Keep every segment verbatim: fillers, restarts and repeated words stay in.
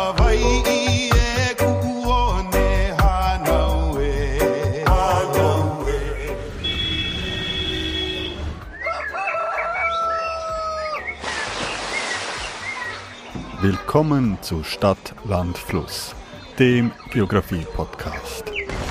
Hawaii e kuone Hanaue, Hanaue. Willkommen zu Stadt, Land, Fluss, dem Geografie-Podcast.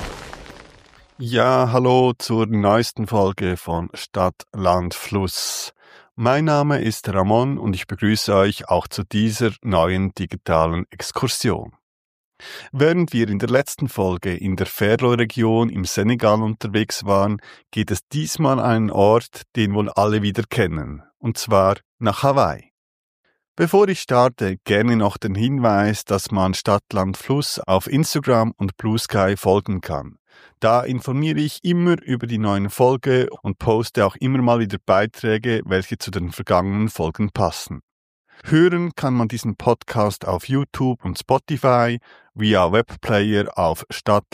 Ja, hallo zur neuesten Folge von Stadt, Land, Fluss. Mein Name ist Ramon und ich begrüße euch auch zu dieser neuen digitalen Exkursion. Während wir in der letzten Folge in der Ferlo-Region im Senegal unterwegs waren, geht es diesmal an einen Ort, den wohl alle wieder kennen, und zwar nach Hawaii. Bevor ich starte, gerne noch den Hinweis, dass man Stadt, Land, Fluss auf Instagram und Blue Sky folgen kann. Da informiere ich immer über die neuen Folgen und poste auch immer mal wieder Beiträge, welche zu den vergangenen Folgen passen. Hören kann man diesen Podcast auf YouTube und Spotify, via Webplayer auf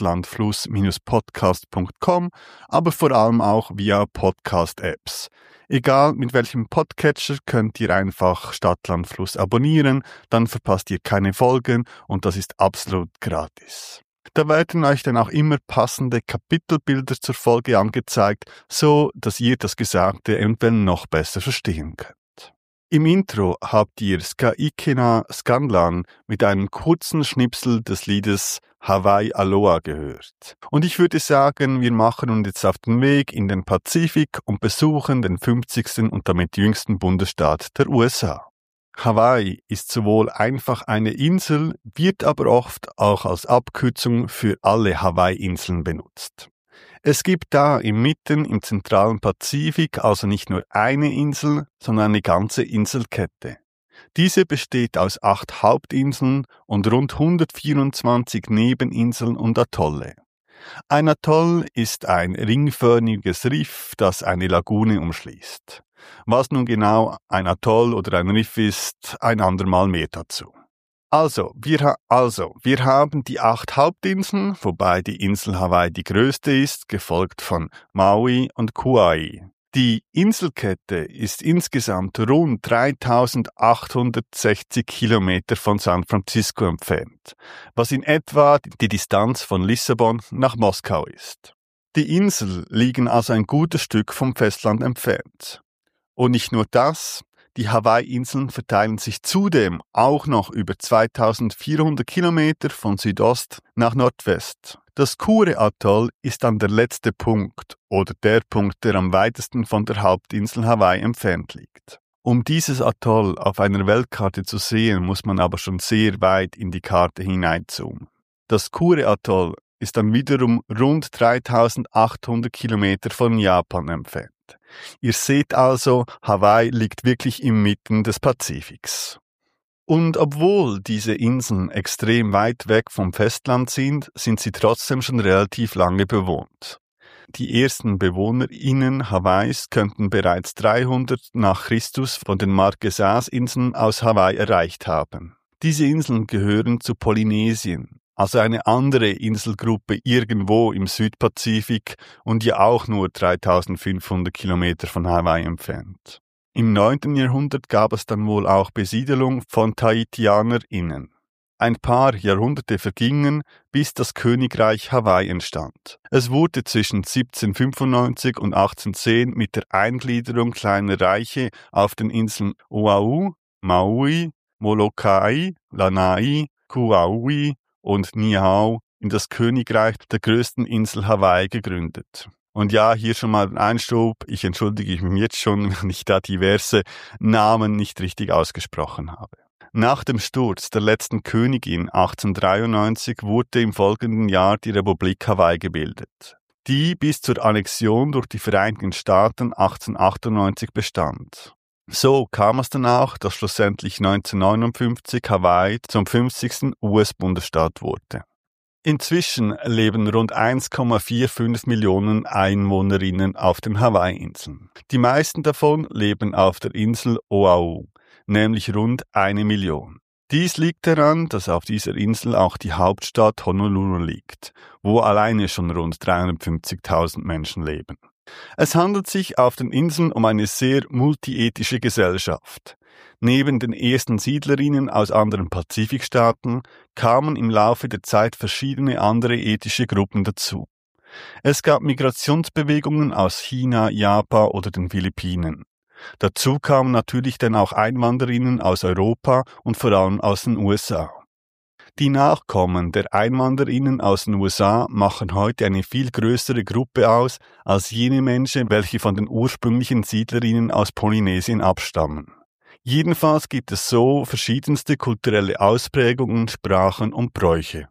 stadtlandfluss-podcast punkt com, aber vor allem auch via Podcast-Apps. Egal mit welchem Podcatcher könnt ihr einfach Stadt, Land, Fluss abonnieren, dann verpasst ihr keine Folgen und das ist absolut gratis. Da werden euch dann auch immer passende Kapitelbilder zur Folge angezeigt, so dass ihr das Gesagte eventuell noch besser verstehen könnt. Im Intro habt ihr Ska Ikena Scanlan mit einem kurzen Schnipsel des Liedes Hawaii Aloha gehört. Und ich würde sagen, wir machen uns jetzt auf den Weg in den Pazifik und besuchen den fünfzigsten und damit jüngsten Bundesstaat der U S A. Hawaii ist sowohl einfach eine Insel, wird aber oft auch als Abkürzung für alle Hawaii-Inseln benutzt. Es gibt da inmitten im zentralen Pazifik also nicht nur eine Insel, sondern eine ganze Inselkette. Diese besteht aus acht Hauptinseln und rund hundertvierundzwanzig Nebeninseln und Atolle. Ein Atoll ist ein ringförmiges Riff, das eine Lagune umschließt. Was nun genau ein Atoll oder ein Riff ist, ein andermal mehr dazu. Also wir, ha- also, wir haben die acht Hauptinseln, wobei die Insel Hawaii die größte ist, gefolgt von Maui und Kauai. Die Inselkette ist insgesamt rund dreitausendachthundertsechzig Kilometer von San Francisco entfernt, was in etwa die Distanz von Lissabon nach Moskau ist. Die Inseln liegen also ein gutes Stück vom Festland entfernt. Und nicht nur das, die Hawaii-Inseln verteilen sich zudem auch noch über zweitausendvierhundert Kilometer von Südost nach Nordwest. Das Kure-Atoll ist dann der letzte Punkt oder der Punkt, der am weitesten von der Hauptinsel Hawaii entfernt liegt. Um dieses Atoll auf einer Weltkarte zu sehen, muss man aber schon sehr weit in die Karte hineinzoomen. Das Kure-Atoll ist dann wiederum rund dreitausendachthundert Kilometer von Japan entfernt. Ihr seht also, Hawaii liegt wirklich inmitten des Pazifiks. Und obwohl diese Inseln extrem weit weg vom Festland sind, sind sie trotzdem schon relativ lange bewohnt. Die ersten BewohnerInnen Hawaiis könnten bereits dreihundert nach Christus von den Marquesas-Inseln aus Hawaii erreicht haben. Diese Inseln gehören zu Polynesien, also eine andere Inselgruppe irgendwo im Südpazifik und ja auch nur dreitausendfünfhundert Kilometer von Hawaii entfernt. Im neunten Jahrhundert gab es dann wohl auch Besiedelung von TahitianerInnen. Ein paar Jahrhunderte vergingen, bis das Königreich Hawaii entstand. Es wurde zwischen siebzehnhundertfünfundneunzig und achtzehnhundertzehn mit der Eingliederung kleiner Reiche auf den Inseln Oahu, Maui, Molokai, Lanai, Kauai und Niihau in das Königreich der größten Insel Hawaii gegründet. Und ja, hier schon mal ein Einschub, ich entschuldige mich jetzt schon, wenn ich da diverse Namen nicht richtig ausgesprochen habe. Nach dem Sturz der letzten Königin achtzehnhundertdreiundneunzig wurde im folgenden Jahr die Republik Hawaii gebildet, die bis zur Annexion durch die Vereinigten Staaten achtzehnhundertachtundneunzig bestand. So kam es dann auch, dass schlussendlich neunzehnhundertneunundfünfzig Hawaii zum fünfzigsten U S-Bundesstaat wurde. Inzwischen leben rund eins Komma fünfundvierzig Millionen EinwohnerInnen auf den Hawaii-Inseln. Die meisten davon leben auf der Insel Oahu, nämlich rund eine Million. Dies liegt daran, dass auf dieser Insel auch die Hauptstadt Honolulu liegt, wo alleine schon rund dreihundertfünfzigtausend Menschen leben. Es handelt sich auf den Inseln um eine sehr multiethische Gesellschaft. Neben den ersten Siedlerinnen aus anderen Pazifikstaaten kamen im Laufe der Zeit verschiedene andere ethische Gruppen dazu. Es gab Migrationsbewegungen aus China, Japan oder den Philippinen. Dazu kamen natürlich dann auch Einwanderinnen aus Europa und vor allem aus den U S A. Die Nachkommen der Einwanderinnen aus den U S A machen heute eine viel größere Gruppe aus als jene Menschen, welche von den ursprünglichen Siedlerinnen aus Polynesien abstammen. Jedenfalls gibt es so verschiedenste kulturelle Ausprägungen, Sprachen und Bräuche.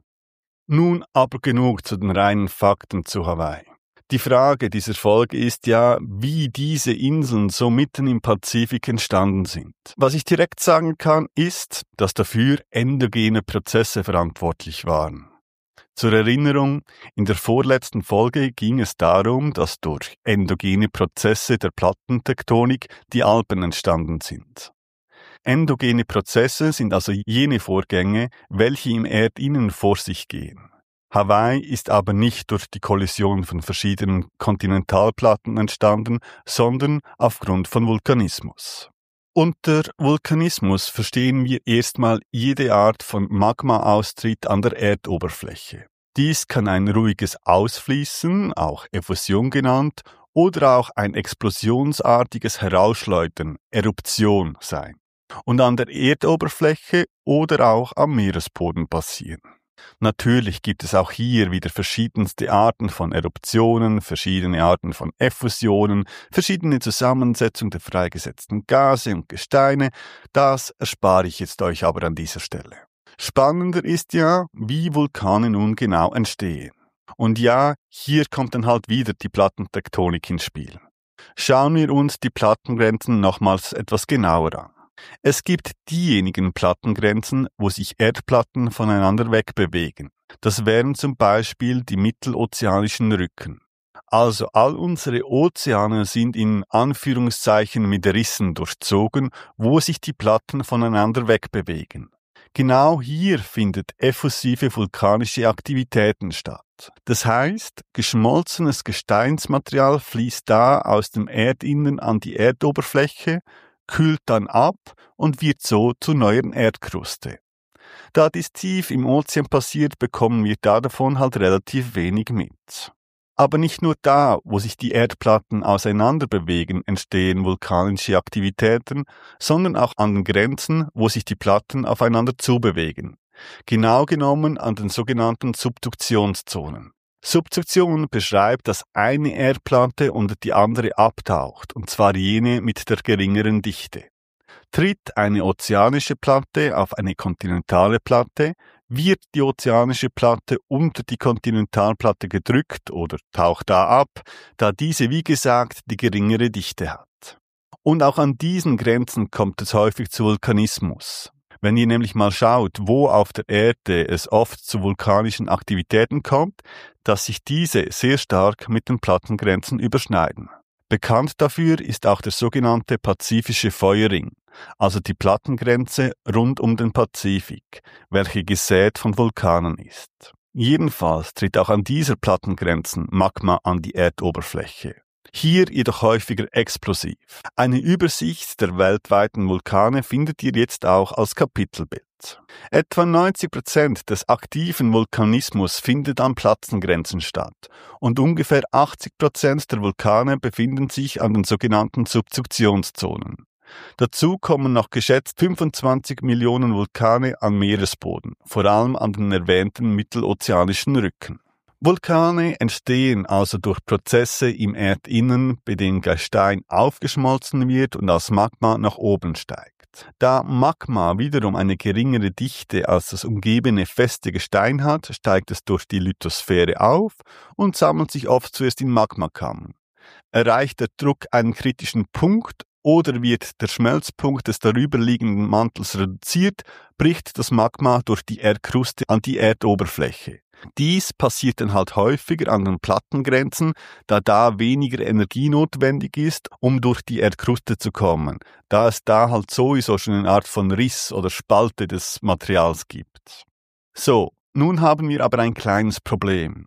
Nun aber genug zu den reinen Fakten zu Hawaii. Die Frage dieser Folge ist ja, wie diese Inseln so mitten im Pazifik entstanden sind. Was ich direkt sagen kann, ist, dass dafür endogene Prozesse verantwortlich waren. Zur Erinnerung, in der vorletzten Folge ging es darum, dass durch endogene Prozesse der Plattentektonik die Alpen entstanden sind. Endogene Prozesse sind also jene Vorgänge, welche im Erdinneren vor sich gehen. Hawaii ist aber nicht durch die Kollision von verschiedenen Kontinentalplatten entstanden, sondern aufgrund von Vulkanismus. Unter Vulkanismus verstehen wir erstmal jede Art von Magma-Austritt an der Erdoberfläche. Dies kann ein ruhiges Ausfließen, auch Effusion genannt, oder auch ein explosionsartiges Herausschleudern, Eruption sein. Und an der Erdoberfläche oder auch am Meeresboden passieren. Natürlich gibt es auch hier wieder verschiedenste Arten von Eruptionen, verschiedene Arten von Effusionen, verschiedene Zusammensetzungen der freigesetzten Gase und Gesteine. Das erspare ich jetzt euch aber an dieser Stelle. Spannender ist ja, wie Vulkane nun genau entstehen. Und ja, hier kommt dann halt wieder die Plattentektonik ins Spiel. Schauen wir uns die Plattengrenzen nochmals etwas genauer an. Es gibt diejenigen Plattengrenzen, wo sich Erdplatten voneinander wegbewegen. Das wären zum Beispiel die mittelozeanischen Rücken. Also all unsere Ozeane sind in Anführungszeichen mit Rissen durchzogen, wo sich die Platten voneinander wegbewegen. Genau hier findet effusive vulkanische Aktivitäten statt. Das heißt, geschmolzenes Gesteinsmaterial fließt da aus dem Erdinnern an die Erdoberfläche, kühlt dann ab und wird so zur neuen Erdkruste. Da dies tief im Ozean passiert, bekommen wir da davon halt relativ wenig mit. Aber nicht nur da, wo sich die Erdplatten auseinander bewegen, entstehen vulkanische Aktivitäten, sondern auch an den Grenzen, wo sich die Platten aufeinander zubewegen. Genau genommen an den sogenannten Subduktionszonen. Subduktion beschreibt, dass eine Erdplatte unter die andere abtaucht, und zwar jene mit der geringeren Dichte. Tritt eine ozeanische Platte auf eine kontinentale Platte, wird die ozeanische Platte unter die Kontinentalplatte gedrückt oder taucht da ab, da diese, wie gesagt, die geringere Dichte hat. Und auch an diesen Grenzen kommt es häufig zu Vulkanismus. Wenn ihr nämlich mal schaut, wo auf der Erde es oft zu vulkanischen Aktivitäten kommt, dass sich diese sehr stark mit den Plattengrenzen überschneiden. Bekannt dafür ist auch der sogenannte Pazifische Feuerring, also die Plattengrenze rund um den Pazifik, welche gesät von Vulkanen ist. Jedenfalls tritt auch an dieser Plattengrenzen Magma an die Erdoberfläche. Hier jedoch häufiger explosiv. Eine Übersicht der weltweiten Vulkane findet ihr jetzt auch als Kapitelbild. Etwa neunzig Prozent des aktiven Vulkanismus findet an Plattengrenzen statt und ungefähr achtzig Prozent der Vulkane befinden sich an den sogenannten Subduktionszonen. Dazu kommen noch geschätzt fünfundzwanzig Millionen Vulkane am Meeresboden, vor allem an den erwähnten mittelozeanischen Rücken. Vulkane entstehen also durch Prozesse im Erdinnern, bei denen Gestein aufgeschmolzen wird und als Magma nach oben steigt. Da Magma wiederum eine geringere Dichte als das umgebende feste Gestein hat, steigt es durch die Lithosphäre auf und sammelt sich oft zuerst in Magmakammern. Erreicht der Druck einen kritischen Punkt oder wird der Schmelzpunkt des darüberliegenden Mantels reduziert, bricht das Magma durch die Erdkruste an die Erdoberfläche. Dies passiert dann halt häufiger an den Plattengrenzen, da da weniger Energie notwendig ist, um durch die Erdkruste zu kommen, da es da halt sowieso schon eine Art von Riss oder Spalte des Materials gibt. So, nun haben wir aber ein kleines Problem.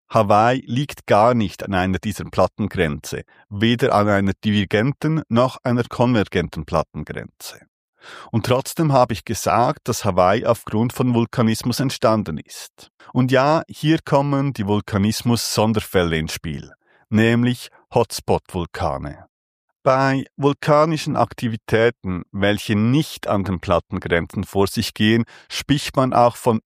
Hawaii liegt gar nicht an einer dieser Plattengrenze, weder an einer divergenten noch einer konvergenten Plattengrenze. Und trotzdem habe ich gesagt, dass Hawaii aufgrund von Vulkanismus entstanden ist. Und ja, hier kommen die Vulkanismus-Sonderfälle ins Spiel, nämlich Hotspot-Vulkane. Bei vulkanischen Aktivitäten, welche nicht an den Plattengrenzen vor sich gehen, spricht man auch von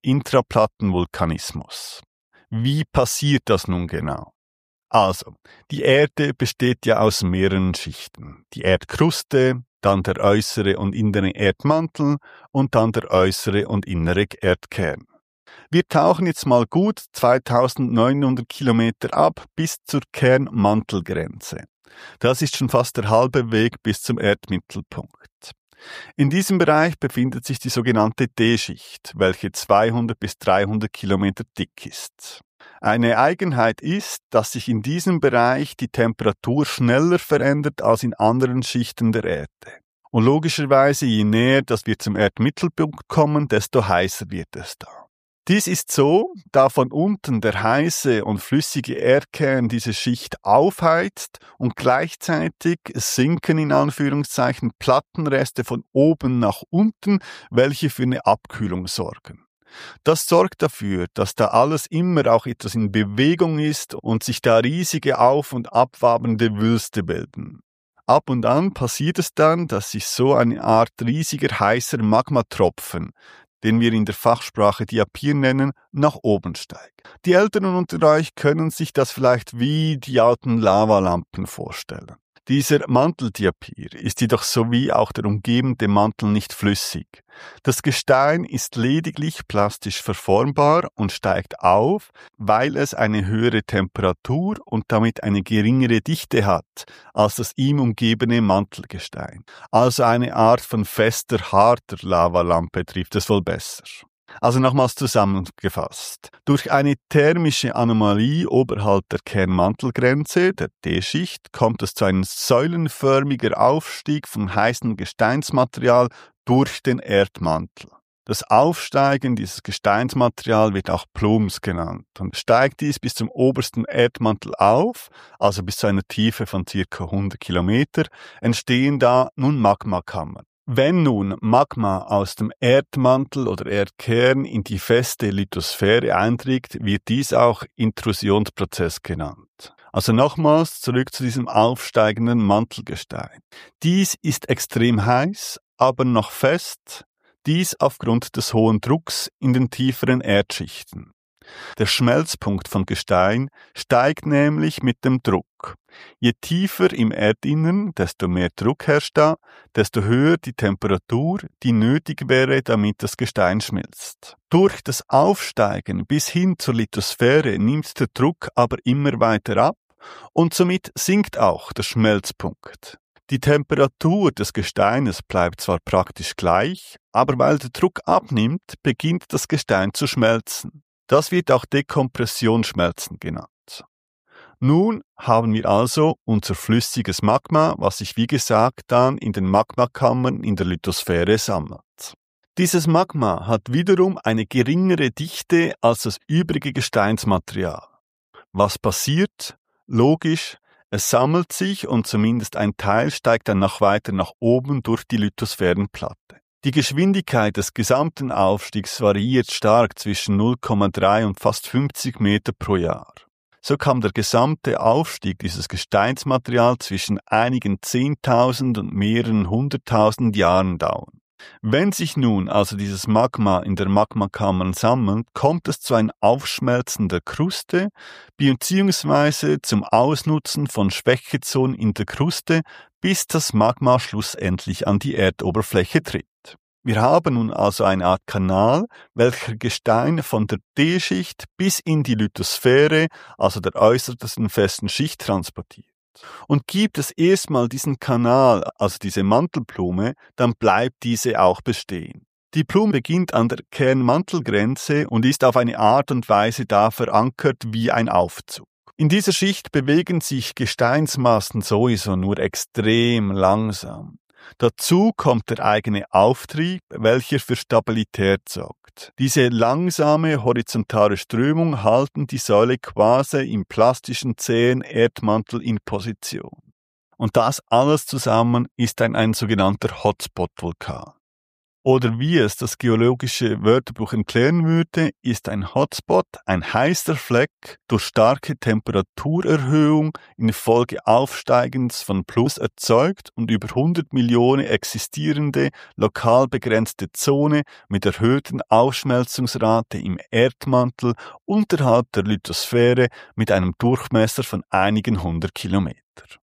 Intraplattenvulkanismus. Wie passiert das nun genau? Also, die Erde besteht ja aus mehreren Schichten. Die Erdkruste, dann der äußere und innere Erdmantel und dann der äußere und innere Erdkern. Wir tauchen jetzt mal gut zweitausendneunhundert Kilometer ab bis zur Kernmantelgrenze. Das ist schon fast der halbe Weg bis zum Erdmittelpunkt. In diesem Bereich befindet sich die sogenannte D-Schicht, welche zweihundert bis dreihundert Kilometer dick ist. Eine Eigenheit ist, dass sich in diesem Bereich die Temperatur schneller verändert als in anderen Schichten der Erde. Und logischerweise, je näher dass wir zum Erdmittelpunkt kommen, desto heißer wird es da. Dies ist so, da von unten der heiße und flüssige Erdkern diese Schicht aufheizt und gleichzeitig sinken in Anführungszeichen Plattenreste von oben nach unten, welche für eine Abkühlung sorgen. Das sorgt dafür, dass da alles immer auch etwas in Bewegung ist und sich da riesige auf- und abwabernde Wülste bilden. Ab und an passiert es dann, dass sich so eine Art riesiger heißer Magmatropfen, den wir in der Fachsprache Diapir nennen, nach oben steigt. Die Älteren unter euch können sich das vielleicht wie die alten Lavalampen vorstellen. Dieser Manteldiapir ist jedoch sowie auch der umgebende Mantel nicht flüssig. Das Gestein ist lediglich plastisch verformbar und steigt auf, weil es eine höhere Temperatur und damit eine geringere Dichte hat als das ihm umgebene Mantelgestein. Also eine Art von fester, harter Lavalampe trifft es wohl besser. Also nochmals zusammengefasst. Durch eine thermische Anomalie oberhalb der Kernmantelgrenze, der D-Schicht, kommt es zu einem säulenförmiger Aufstieg von heißem Gesteinsmaterial durch den Erdmantel. Das Aufsteigen dieses Gesteinsmaterial wird auch Plumps genannt und steigt dies bis zum obersten Erdmantel auf, also bis zu einer Tiefe von ca. hundert Kilometer, entstehen da nun Magmakammern. Wenn nun Magma aus dem Erdmantel oder Erdkern in die feste Lithosphäre eindringt, wird dies auch Intrusionsprozess genannt. Also nochmals zurück zu diesem aufsteigenden Mantelgestein. Dies ist extrem heiß, aber noch fest, dies aufgrund des hohen Drucks in den tieferen Erdschichten. Der Schmelzpunkt von Gestein steigt nämlich mit dem Druck. Je tiefer im Erdinnern, desto mehr Druck herrscht da, desto höher die Temperatur, die nötig wäre, damit das Gestein schmilzt. Durch das Aufsteigen bis hin zur Lithosphäre nimmt der Druck aber immer weiter ab und somit sinkt auch der Schmelzpunkt. Die Temperatur des Gesteines bleibt zwar praktisch gleich, aber weil der Druck abnimmt, beginnt das Gestein zu schmelzen. Das wird auch Dekompressionsschmelzen genannt. Nun haben wir also unser flüssiges Magma, was sich wie gesagt dann in den Magmakammern in der Lithosphäre sammelt. Dieses Magma hat wiederum eine geringere Dichte als das übrige Gesteinsmaterial. Was passiert? Logisch, es sammelt sich und zumindest ein Teil steigt dann noch weiter nach oben durch die Lithosphärenplatte. Die Geschwindigkeit des gesamten Aufstiegs variiert stark zwischen null Komma drei und fast fünfzig Meter pro Jahr. So kann der gesamte Aufstieg dieses Gesteinsmaterials zwischen einigen Zehntausend und mehreren Hunderttausend Jahren dauern. Wenn sich nun also dieses Magma in der Magmakammer sammelt, kommt es zu einem Aufschmelzen der Kruste bzw. zum Ausnutzen von Schwächezonen in der Kruste, bis das Magma schlussendlich an die Erdoberfläche tritt. Wir haben nun also eine Art Kanal, welcher Gestein von der D-Schicht bis in die Lithosphäre, also der äußersten festen Schicht, transportiert. Und gibt es erstmal diesen Kanal, also diese Mantelblume, dann bleibt diese auch bestehen. Die Blume beginnt an der Kernmantelgrenze und ist auf eine Art und Weise da verankert wie ein Aufzug. In dieser Schicht bewegen sich Gesteinsmassen sowieso nur extrem langsam. Dazu kommt der eigene Auftrieb, welcher für Stabilität sorgt. Diese langsame horizontale Strömung halten die Säule quasi im plastischen zähen Erdmantel in Position. Und das alles zusammen ist ein, ein sogenannter Hotspot-Vulkan. Oder wie es das geologische Wörterbuch erklären würde, ist ein Hotspot ein heißer Fleck durch starke Temperaturerhöhung infolge Aufsteigens von Plus erzeugt und über hundert Millionen existierende, lokal begrenzte Zone mit erhöhten Aufschmelzungsrate im Erdmantel unterhalb der Lithosphäre mit einem Durchmesser von einigen hundert Kilometer.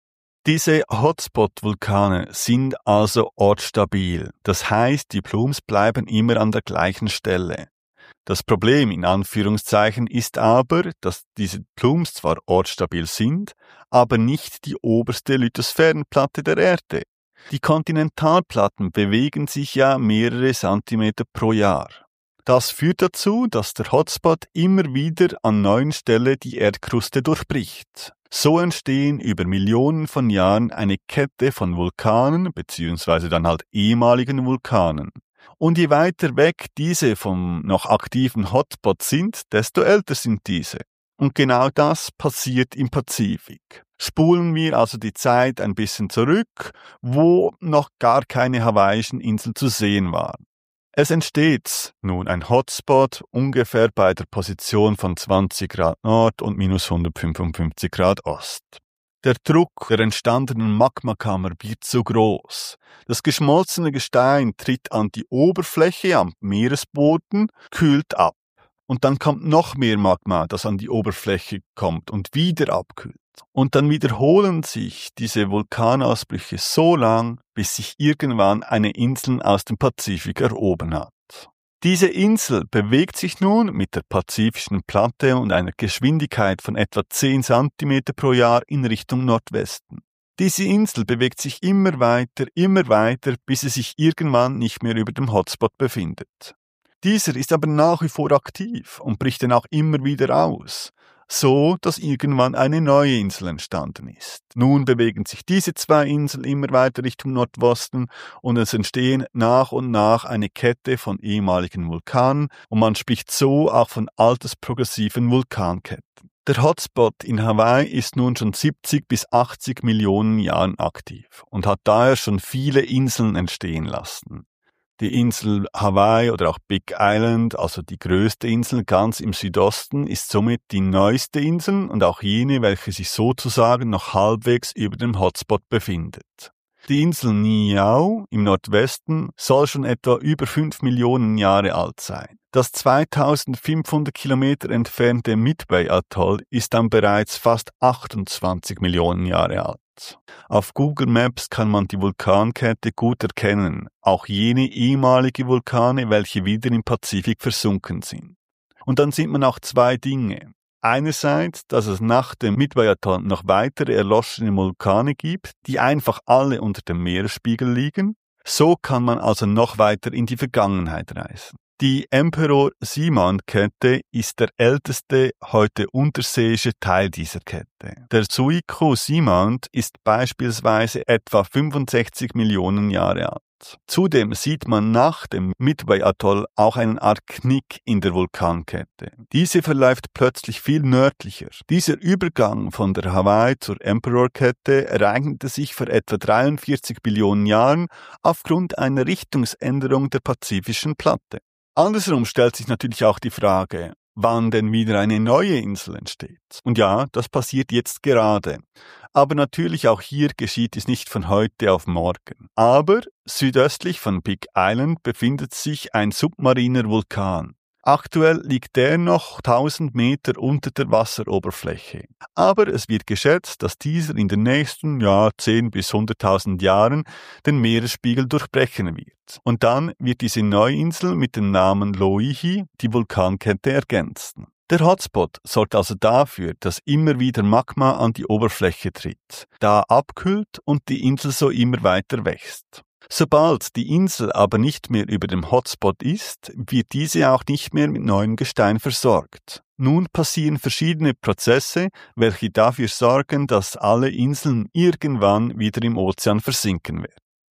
Diese Hotspot-Vulkane sind also ortsstabil, das heißt, die Plumes bleiben immer an der gleichen Stelle. Das Problem in Anführungszeichen ist aber, dass diese Plumes zwar ortsstabil sind, aber nicht die oberste Lithosphärenplatte der Erde. Die Kontinentalplatten bewegen sich ja mehrere Zentimeter pro Jahr. Das führt dazu, dass der Hotspot immer wieder an neuen Stellen die Erdkruste durchbricht. So entstehen über Millionen von Jahren eine Kette von Vulkanen beziehungsweise dann halt ehemaligen Vulkanen. Und je weiter weg diese vom noch aktiven Hotspot sind, desto älter sind diese. Und genau das passiert im Pazifik. Spulen wir also die Zeit ein bisschen zurück, wo noch gar keine hawaiischen Inseln zu sehen waren. Es entsteht nun ein Hotspot ungefähr bei der Position von zwanzig Grad Nord und minus hundertfünfundfünfzig Grad Ost. Der Druck der entstandenen Magmakammer wird so groß. Das geschmolzene Gestein tritt an die Oberfläche am Meeresboden, kühlt ab. Und dann kommt noch mehr Magma, das an die Oberfläche kommt und wieder abkühlt. Und dann wiederholen sich diese Vulkanausbrüche so lang, bis sich irgendwann eine Insel aus dem Pazifik erhoben hat. Diese Insel bewegt sich nun mit der pazifischen Platte und einer Geschwindigkeit von etwa zehn Zentimeter pro Jahr in Richtung Nordwesten. Diese Insel bewegt sich immer weiter, immer weiter, bis sie sich irgendwann nicht mehr über dem Hotspot befindet. Dieser ist aber nach wie vor aktiv und bricht dann auch immer wieder aus, so dass irgendwann eine neue Insel entstanden ist. Nun bewegen sich diese zwei Inseln immer weiter Richtung Nordwesten und es entstehen nach und nach eine Kette von ehemaligen Vulkanen und man spricht so auch von altersprogressiven Vulkanketten. Der Hotspot in Hawaii ist nun schon siebzig bis achtzig Millionen Jahren aktiv und hat daher schon viele Inseln entstehen lassen. Die Insel Hawaii oder auch Big Island, also die größte Insel ganz im Südosten, ist somit die neueste Insel und auch jene, welche sich sozusagen noch halbwegs über dem Hotspot befindet. Die Insel Niue im Nordwesten soll schon etwa über fünf Millionen Jahre alt sein. Das zweitausendfünfhundert Kilometer entfernte Midway Atoll ist dann bereits fast achtundzwanzig Millionen Jahre alt. Auf Google Maps kann man die Vulkankette gut erkennen, auch jene ehemalige Vulkane, welche wieder im Pazifik versunken sind. Und dann sieht man auch zwei Dinge. Einerseits, dass es nach dem Midway Atoll noch weitere erloschene Vulkane gibt, die einfach alle unter dem Meeresspiegel liegen. So kann man also noch weiter in die Vergangenheit reisen. Die Emperor-Seamount-Kette ist der älteste heute unterseeische Teil dieser Kette. Der Suiko-Seamount ist beispielsweise etwa fünfundsechzig Millionen Jahre alt. Zudem sieht man nach dem Midway Atoll auch eine Art Knick in der Vulkankette. Diese verläuft plötzlich viel nördlicher. Dieser Übergang von der Hawaii zur Emperor-Kette ereignete sich vor etwa dreiundvierzig Billionen Jahren aufgrund einer Richtungsänderung der pazifischen Platte. Andersrum stellt sich natürlich auch die Frage, wann denn wieder eine neue Insel entsteht. Und ja, das passiert jetzt gerade. Aber natürlich auch hier geschieht es nicht von heute auf morgen. Aber südöstlich von Big Island befindet sich ein submariner Vulkan. Aktuell liegt der noch tausend Meter unter der Wasseroberfläche. Aber es wird geschätzt, dass dieser in den nächsten ja, zehn bis hunderttausend Jahren den Meeresspiegel durchbrechen wird. Und dann wird diese Neuinsel mit dem Namen Loihi die Vulkankette ergänzen. Der Hotspot sorgt also dafür, dass immer wieder Magma an die Oberfläche tritt, da abkühlt und die Insel so immer weiter wächst. Sobald die Insel aber nicht mehr über dem Hotspot ist, wird diese auch nicht mehr mit neuem Gestein versorgt. Nun passieren verschiedene Prozesse, welche dafür sorgen, dass alle Inseln irgendwann wieder im Ozean versinken werden.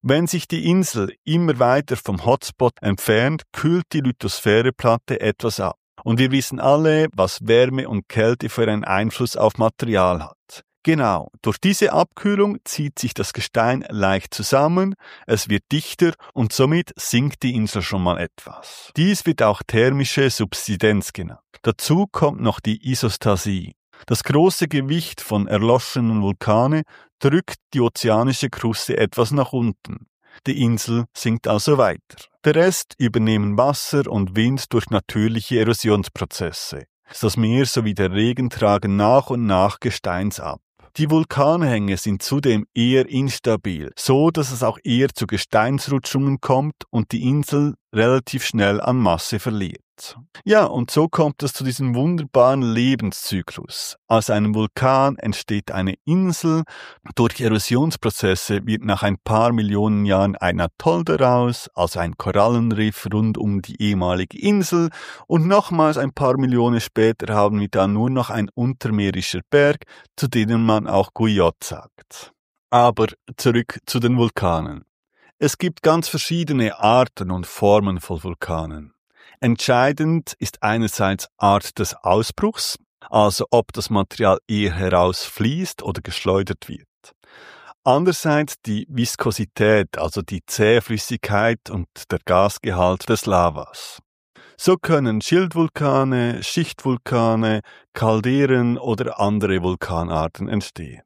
Wenn sich die Insel immer weiter vom Hotspot entfernt, kühlt die Lithosphäreplatte etwas ab. Und wir wissen alle, was Wärme und Kälte für einen Einfluss auf Material hat. Genau, durch diese Abkühlung zieht sich das Gestein leicht zusammen, es wird dichter und somit sinkt die Insel schon mal etwas. Dies wird auch thermische Subsidenz genannt. Dazu kommt noch die Isostasie. Das große Gewicht von erloschenen Vulkane drückt die ozeanische Kruste etwas nach unten. Die Insel sinkt also weiter. Der Rest übernehmen Wasser und Wind durch natürliche Erosionsprozesse. Das Meer sowie der Regen tragen nach und nach Gesteins ab. Die Vulkanhänge sind zudem eher instabil, so dass es auch eher zu Gesteinsrutschungen kommt und die Insel relativ schnell an Masse verliert. Ja, und so kommt es zu diesem wunderbaren Lebenszyklus. Aus einem Vulkan entsteht eine Insel, durch Erosionsprozesse wird nach ein paar Millionen Jahren ein Atoll daraus, also ein Korallenriff rund um die ehemalige Insel, und nochmals ein paar Millionen später haben wir dann nur noch ein untermeerischer Berg, zu denen man auch Guyot sagt. Aber zurück zu den Vulkanen. Es gibt ganz verschiedene Arten und Formen von Vulkanen. Entscheidend ist einerseits Art des Ausbruchs, also ob das Material eher herausfließt oder geschleudert wird. Andererseits die Viskosität, also die Zähflüssigkeit und der Gasgehalt des Lavas. So können Schildvulkane, Schichtvulkane, Calderen oder andere Vulkanarten entstehen.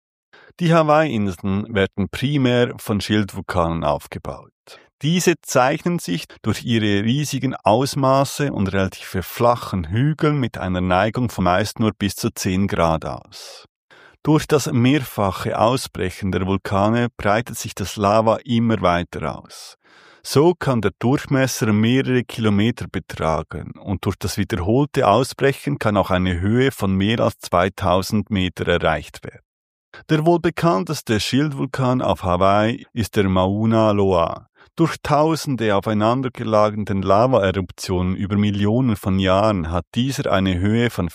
Die Hawaii-Inseln werden primär von Schildvulkanen aufgebaut. Diese zeichnen sich durch ihre riesigen Ausmaße und relativ flachen Hügel mit einer Neigung von meist nur bis zu zehn Grad aus. Durch das mehrfache Ausbrechen der Vulkane breitet sich das Lava immer weiter aus. So kann der Durchmesser mehrere Kilometer betragen und durch das wiederholte Ausbrechen kann auch eine Höhe von mehr als zweitausend Meter erreicht werden. Der wohl bekannteste Schildvulkan auf Hawaii ist der Mauna Loa. Durch tausende aufeinandergelagerte Lava-Eruptionen über Millionen von Jahren hat dieser eine Höhe von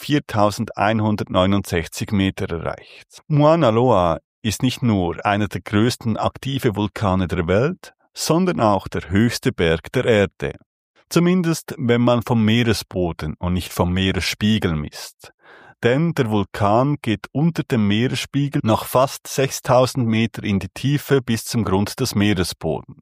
viertausendeinhundertneunundsechzig Meter erreicht. Mauna Loa ist nicht nur einer der größten aktiven Vulkane der Welt, sondern auch der höchste Berg der Erde. Zumindest wenn man vom Meeresboden und nicht vom Meeresspiegel misst. Denn der Vulkan geht unter dem Meeresspiegel noch fast sechstausend Meter in die Tiefe bis zum Grund des Meeresbodens.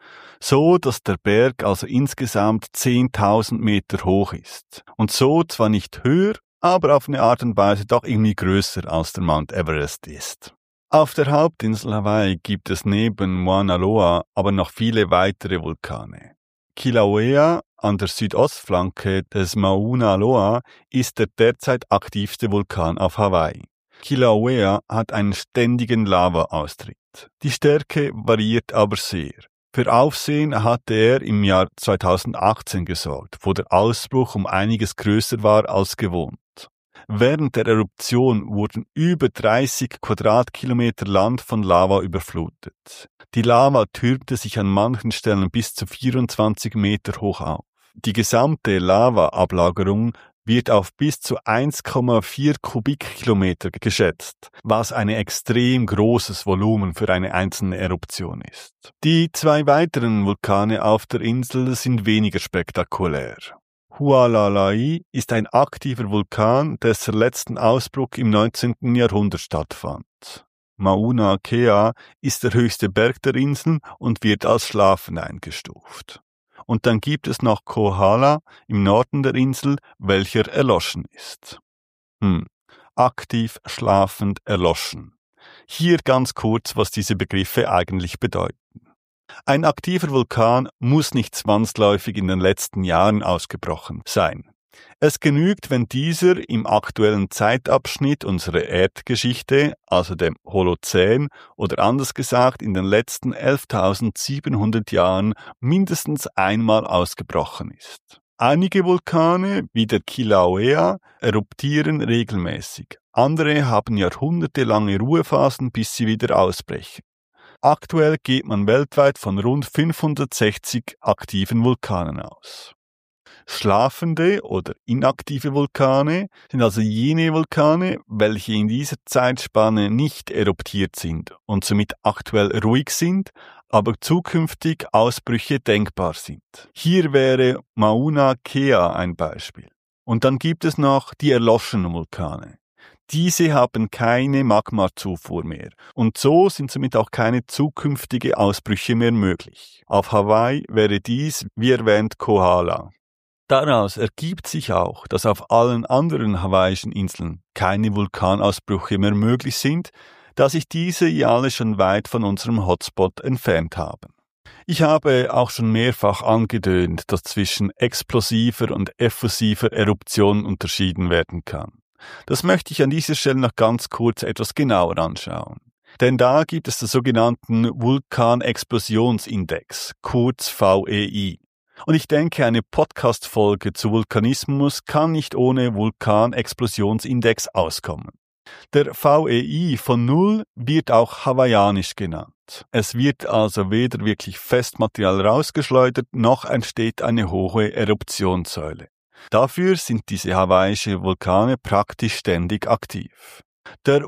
So, dass der Berg also insgesamt zehntausend Meter hoch ist. Und so zwar nicht höher, aber auf eine Art und Weise doch irgendwie größer als der Mount Everest ist. Auf der Hauptinsel Hawaii gibt es neben Mauna Loa aber noch viele weitere Vulkane. Kilauea an der Südostflanke des Mauna Loa ist der derzeit aktivste Vulkan auf Hawaii. Kilauea hat einen ständigen Lavaaustritt. Die Stärke variiert aber sehr. Für Aufsehen hatte er im Jahr zweitausendachtzehn gesorgt, wo der Ausbruch um einiges größer war als gewohnt. Während der Eruption wurden über dreißig Quadratkilometer Land von Lava überflutet. Die Lava türmte sich an manchen Stellen bis zu vierundzwanzig Meter hoch auf. Die gesamte Lavaablagerung wird auf bis zu eins Komma vier Kubikkilometer geschätzt, was ein extrem großes Volumen für eine einzelne Eruption ist. Die zwei weiteren Vulkane auf der Insel sind weniger spektakulär. Hualalai ist ein aktiver Vulkan, dessen letzten Ausbruch im neunzehnten Jahrhundert stattfand. Mauna Kea ist der höchste Berg der Insel und wird als schlafend eingestuft. Und dann gibt es noch Kohala im Norden der Insel, welcher erloschen ist. Hm. Aktiv, schlafend, erloschen. Hier ganz kurz, was diese Begriffe eigentlich bedeuten. Ein aktiver Vulkan muss nicht zwangsläufig in den letzten Jahren ausgebrochen sein. Es genügt, wenn dieser im aktuellen Zeitabschnitt unserer Erdgeschichte, also dem Holozän, oder anders gesagt in den letzten elftausendsiebenhundert Jahren mindestens einmal ausgebrochen ist. Einige Vulkane, wie der Kilauea, eruptieren regelmäßig. Andere haben jahrhundertelange Ruhephasen, bis sie wieder ausbrechen. Aktuell geht man weltweit von rund fünfhundertsechzig aktiven Vulkanen aus. Schlafende oder inaktive Vulkane sind also jene Vulkane, welche in dieser Zeitspanne nicht eruptiert sind und somit aktuell ruhig sind, aber zukünftig Ausbrüche denkbar sind. Hier wäre Mauna Kea ein Beispiel. Und dann gibt es noch die erloschenen Vulkane. Diese haben keine Magmazufuhr mehr und so sind somit auch keine zukünftige Ausbrüche mehr möglich. Auf Hawaii wäre dies, wie erwähnt, Kohala. Daraus ergibt sich auch, dass auf allen anderen hawaiischen Inseln keine Vulkanausbrüche mehr möglich sind, da sich diese ja alle schon weit von unserem Hotspot entfernt haben. Ich habe auch schon mehrfach angedeutet, dass zwischen explosiver und effusiver Eruption unterschieden werden kann. Das möchte ich an dieser Stelle noch ganz kurz etwas genauer anschauen. Denn da gibt es den sogenannten Vulkanexplosionsindex, kurz V E I. Und ich denke, eine Podcast-Folge zu Vulkanismus kann nicht ohne Vulkanexplosionsindex auskommen. Der V E I von null wird auch hawaiianisch genannt. Es wird also weder wirklich Festmaterial rausgeschleudert, noch entsteht eine hohe Eruptionssäule. Dafür sind diese hawaiischen Vulkane praktisch ständig aktiv. Der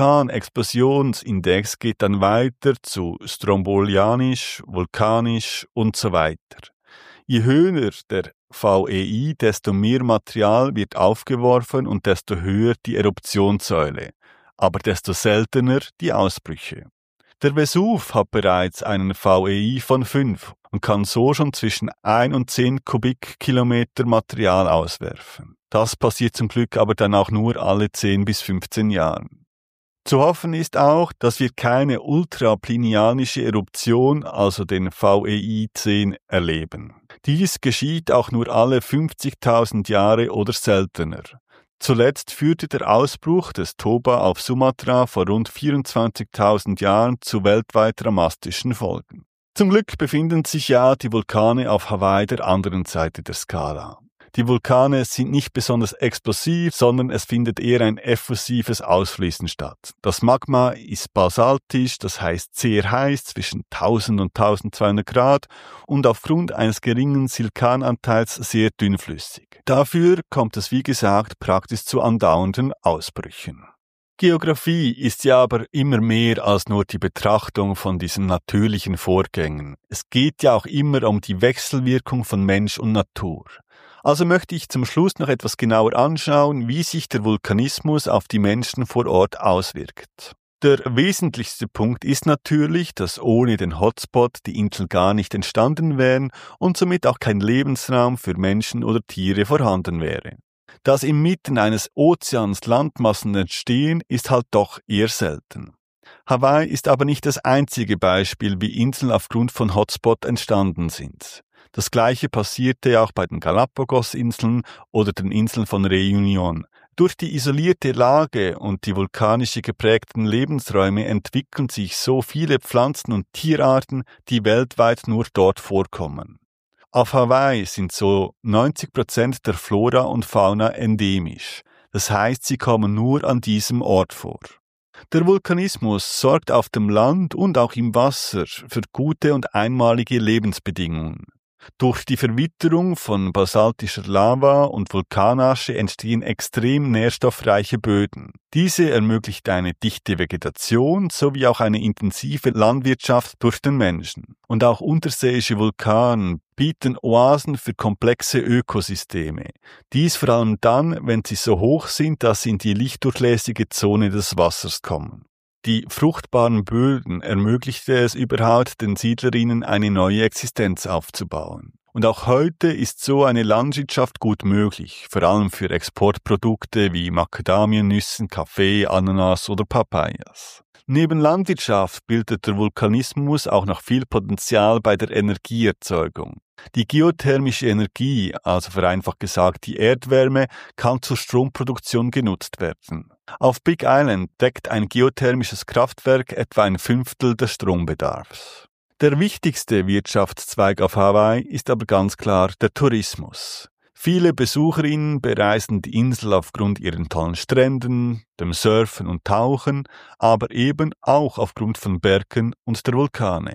Vulkanexplosionsindex geht dann weiter zu strombolianisch, vulkanisch und so weiter. Je höher der V E I, desto mehr Material wird aufgeworfen und desto höher die Eruptionssäule, aber desto seltener die Ausbrüche. Der Vesuv hat bereits einen V E I von fünf und kann so schon zwischen ein und zehn Kubikkilometer Material auswerfen. Das passiert zum Glück aber dann auch nur alle zehn bis fünfzehn Jahren. Zu hoffen ist auch, dass wir keine ultraplinianische Eruption, also den V E I zehn, erleben. Dies geschieht auch nur alle fünfzigtausend Jahre oder seltener. Zuletzt führte der Ausbruch des Toba auf Sumatra vor rund vierundzwanzigtausend Jahren zu weltweit dramatischen Folgen. Zum Glück befinden sich ja die Vulkane auf Hawaii der anderen Seite der Skala. Die Vulkane sind nicht besonders explosiv, sondern es findet eher ein effusives Ausfließen statt. Das Magma ist basaltisch, das heißt sehr heiß, zwischen tausend und tausendzweihundert Grad und aufgrund eines geringen Silkananteils sehr dünnflüssig. Dafür kommt es wie gesagt praktisch zu andauernden Ausbrüchen. Geographie ist ja aber immer mehr als nur die Betrachtung von diesen natürlichen Vorgängen. Es geht ja auch immer um die Wechselwirkung von Mensch und Natur. Also möchte ich zum Schluss noch etwas genauer anschauen, wie sich der Vulkanismus auf die Menschen vor Ort auswirkt. Der wesentlichste Punkt ist natürlich, dass ohne den Hotspot die Inseln gar nicht entstanden wären und somit auch kein Lebensraum für Menschen oder Tiere vorhanden wäre. Dass inmitten eines Ozeans Landmassen entstehen, ist halt doch eher selten. Hawaii ist aber nicht das einzige Beispiel, wie Inseln aufgrund von Hotspot entstanden sind. Das Gleiche passierte auch bei den Galapagos-Inseln oder den Inseln von Reunion. Durch die isolierte Lage und die vulkanisch geprägten Lebensräume entwickeln sich so viele Pflanzen- und Tierarten, die weltweit nur dort vorkommen. Auf Hawaii sind so neunzig Prozent der Flora und Fauna endemisch. Das heißt, sie kommen nur an diesem Ort vor. Der Vulkanismus sorgt auf dem Land und auch im Wasser für gute und einmalige Lebensbedingungen. Durch die Verwitterung von basaltischer Lava und Vulkanasche entstehen extrem nährstoffreiche Böden. Diese ermöglicht eine dichte Vegetation sowie auch eine intensive Landwirtschaft durch den Menschen. Und auch unterseeische Vulkane bieten Oasen für komplexe Ökosysteme. Dies vor allem dann, wenn sie so hoch sind, dass sie in die lichtdurchlässige Zone des Wassers kommen. Die fruchtbaren Böden ermöglichte es überhaupt den Siedlerinnen eine neue Existenz aufzubauen. Und auch heute ist so eine Landwirtschaft gut möglich, vor allem für Exportprodukte wie Macadamiennüssen, Kaffee, Ananas oder Papayas. Neben Landwirtschaft bildet der Vulkanismus auch noch viel Potenzial bei der Energieerzeugung. Die geothermische Energie, also vereinfacht gesagt die Erdwärme, kann zur Stromproduktion genutzt werden. Auf Big Island deckt ein geothermisches Kraftwerk etwa ein Fünftel des Strombedarfs. Der wichtigste Wirtschaftszweig auf Hawaii ist aber ganz klar der Tourismus. Viele Besucherinnen bereisen die Insel aufgrund ihren tollen Stränden, dem Surfen und Tauchen, aber eben auch aufgrund von Bergen und der Vulkane.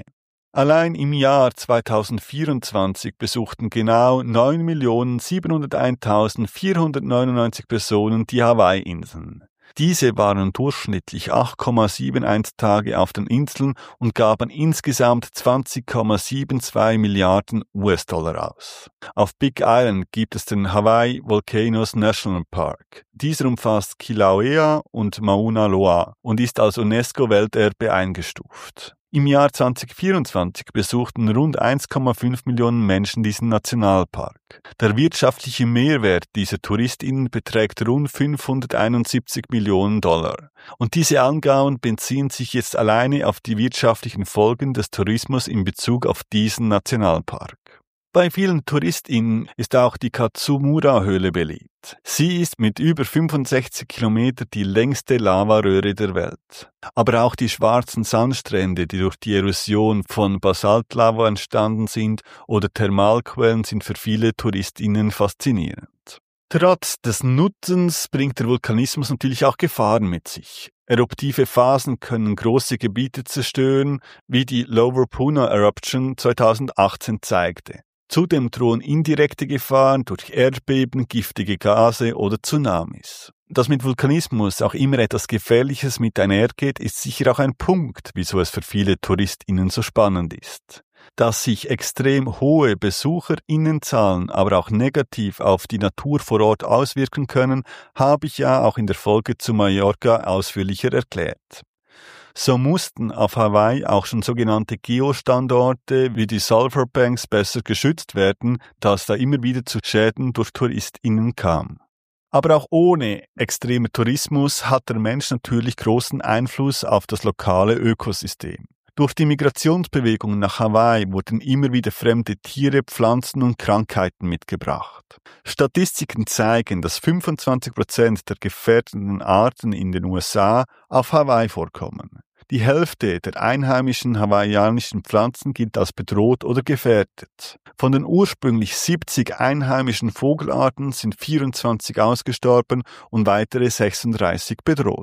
Allein im Jahr zweitausendvierundzwanzig besuchten genau neun Millionen siebenhunderteintausendsvierhundertneunundneunzig Personen die Hawaii-Inseln. Diese waren durchschnittlich acht Komma einundsiebzig Tage auf den Inseln und gaben insgesamt zwanzig Komma zweiundsiebzig Milliarden U S-Dollar aus. Auf Big Island gibt es den Hawaii Volcanoes National Park. Dieser umfasst Kilauea und Mauna Loa und ist als UNESCO-Welterbe eingestuft. Im Jahr zweitausendvierundzwanzig besuchten rund eins Komma fünf Millionen Menschen diesen Nationalpark. Der wirtschaftliche Mehrwert dieser TouristInnen beträgt rund fünfhunderteinundsiebzig Millionen Dollar. Und diese Angaben beziehen sich jetzt alleine auf die wirtschaftlichen Folgen des Tourismus in Bezug auf diesen Nationalpark. Bei vielen TouristInnen ist auch die Katsumura-Höhle beliebt. Sie ist mit über fünfundsechzig Kilometern die längste Lavaröhre der Welt. Aber auch die schwarzen Sandstrände, die durch die Erosion von Basaltlava entstanden sind, oder Thermalquellen sind für viele TouristInnen faszinierend. Trotz des Nutzens bringt der Vulkanismus natürlich auch Gefahren mit sich. Eruptive Phasen können große Gebiete zerstören, wie die Lower Puna Eruption zweitausendachtzehn zeigte. Zudem drohen indirekte Gefahren durch Erdbeben, giftige Gase oder Tsunamis. Dass mit Vulkanismus auch immer etwas Gefährliches mit einhergeht, ist sicher auch ein Punkt, wieso es für viele TouristInnen so spannend ist. Dass sich extrem hohe BesucherInnenzahlen aber auch negativ auf die Natur vor Ort auswirken können, habe ich ja auch in der Folge zu Mallorca ausführlicher erklärt. So mussten auf Hawaii auch schon sogenannte Geostandorte wie die Sulphur Banks besser geschützt werden, da es da immer wieder zu Schäden durch TouristInnen kam. Aber auch ohne extremer Tourismus hat der Mensch natürlich großen Einfluss auf das lokale Ökosystem. Durch die Migrationsbewegungen nach Hawaii wurden immer wieder fremde Tiere, Pflanzen und Krankheiten mitgebracht. Statistiken zeigen, dass fünfundzwanzig Prozent der gefährdeten Arten in den U S A auf Hawaii vorkommen. Die Hälfte der einheimischen hawaiianischen Pflanzen gilt als bedroht oder gefährdet. Von den ursprünglich siebzig einheimischen Vogelarten sind vierundzwanzig ausgestorben und weitere sechsunddreißig bedroht.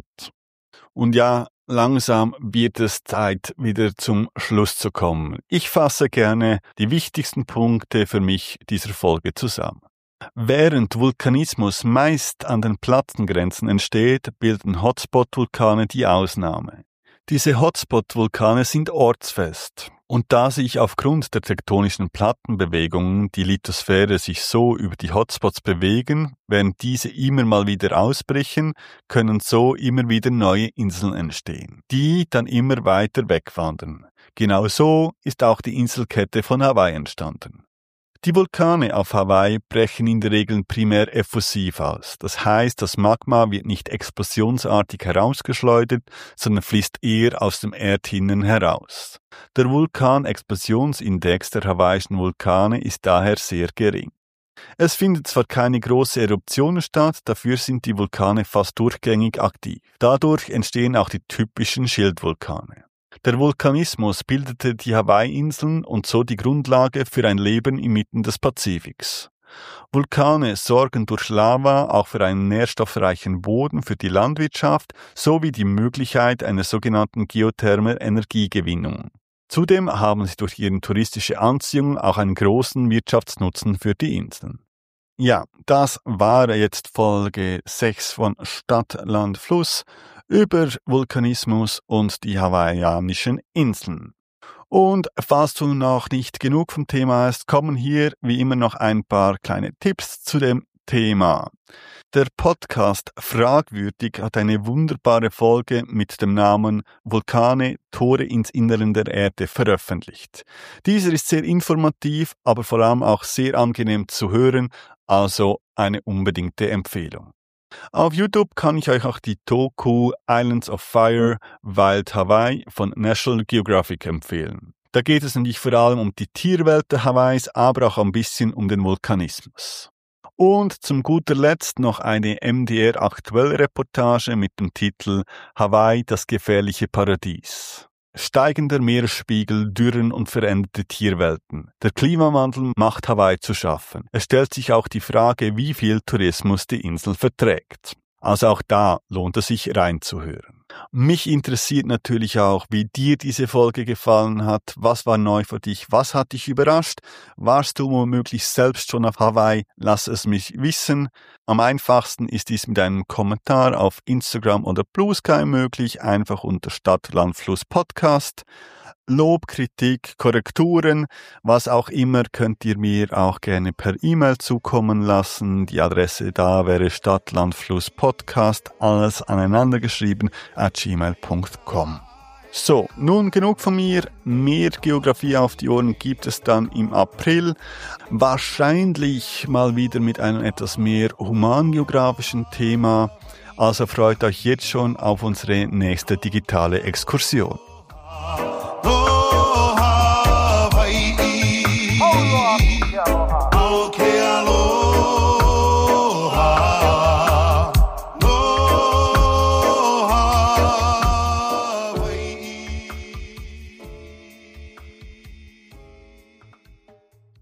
Und ja, langsam wird es Zeit, wieder zum Schluss zu kommen. Ich fasse gerne die wichtigsten Punkte für mich dieser Folge zusammen. Während Vulkanismus meist an den Plattengrenzen entsteht, bilden Hotspot-Vulkane die Ausnahme. Diese Hotspot-Vulkane sind ortsfest. Und da sich aufgrund der tektonischen Plattenbewegungen die Lithosphäre sich so über die Hotspots bewegen, während diese immer mal wieder ausbrechen, können so immer wieder neue Inseln entstehen, die dann immer weiter wegwandern. Genau so ist auch die Inselkette von Hawaii entstanden. Die Vulkane auf Hawaii brechen in der Regel primär effusiv aus. Das heißt, das Magma wird nicht explosionsartig herausgeschleudert, sondern fließt eher aus dem Erdhinnen heraus. Der Vulkanexplosionsindex der hawaiischen Vulkane ist daher sehr gering. Es findet zwar keine große Eruptionen statt, dafür sind die Vulkane fast durchgängig aktiv. Dadurch entstehen auch die typischen Schildvulkane. Der Vulkanismus bildete die Hawaii-Inseln und so die Grundlage für ein Leben inmitten des Pazifiks. Vulkane sorgen durch Lava auch für einen nährstoffreichen Boden für die Landwirtschaft sowie die Möglichkeit einer sogenannten geothermen Energiegewinnung. Zudem haben sie durch ihre touristische Anziehung auch einen großen Wirtschaftsnutzen für die Inseln. Ja, das war jetzt Folge sechs von Stadt, Land, Fluss über Vulkanismus und die hawaiianischen Inseln. Und falls du noch nicht genug vom Thema hast, kommen hier wie immer noch ein paar kleine Tipps zu dem Thema. Der Podcast Fragwürdig hat eine wunderbare Folge mit dem Namen Vulkane, Tore ins Innere der Erde veröffentlicht. Dieser ist sehr informativ, aber vor allem auch sehr angenehm zu hören, also eine unbedingte Empfehlung. Auf YouTube kann ich euch auch die Doku Islands of Fire, Wild Hawaii von National Geographic empfehlen. Da geht es nämlich vor allem um die Tierwelt der Hawaiis, aber auch ein bisschen um den Vulkanismus. Und zum guter Letzt noch eine M D R aktuelle Reportage mit dem Titel Hawaii, das gefährliche Paradies. Steigender Meeresspiegel, Dürren und veränderte Tierwelten. Der Klimawandel macht Hawaii zu schaffen. Es stellt sich auch die Frage, wie viel Tourismus die Insel verträgt. Also auch da lohnt es sich reinzuhören. Mich interessiert natürlich auch, wie dir diese Folge gefallen hat. Was war neu für dich? Was hat dich überrascht? Warst du womöglich selbst schon auf Hawaii? Lass es mich wissen. Am einfachsten ist dies mit einem Kommentar auf Instagram oder Blue Sky möglich, einfach unter Stadt, Land, Fluss Podcast. Lob, Kritik, Korrekturen, was auch immer, könnt ihr mir auch gerne per E-Mail zukommen lassen. Die Adresse da wäre stadtlandflusspodcast, alles aneinander geschrieben, at gmail punkt com. So, nun genug von mir. Mehr Geografie auf die Ohren gibt es dann im April. Wahrscheinlich mal wieder mit einem etwas mehr humangeografischen Thema. Also freut euch jetzt schon auf unsere nächste digitale Exkursion.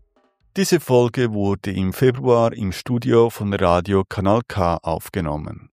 Diese Folge wurde im Februar im Studio von Radio Kanal K aufgenommen.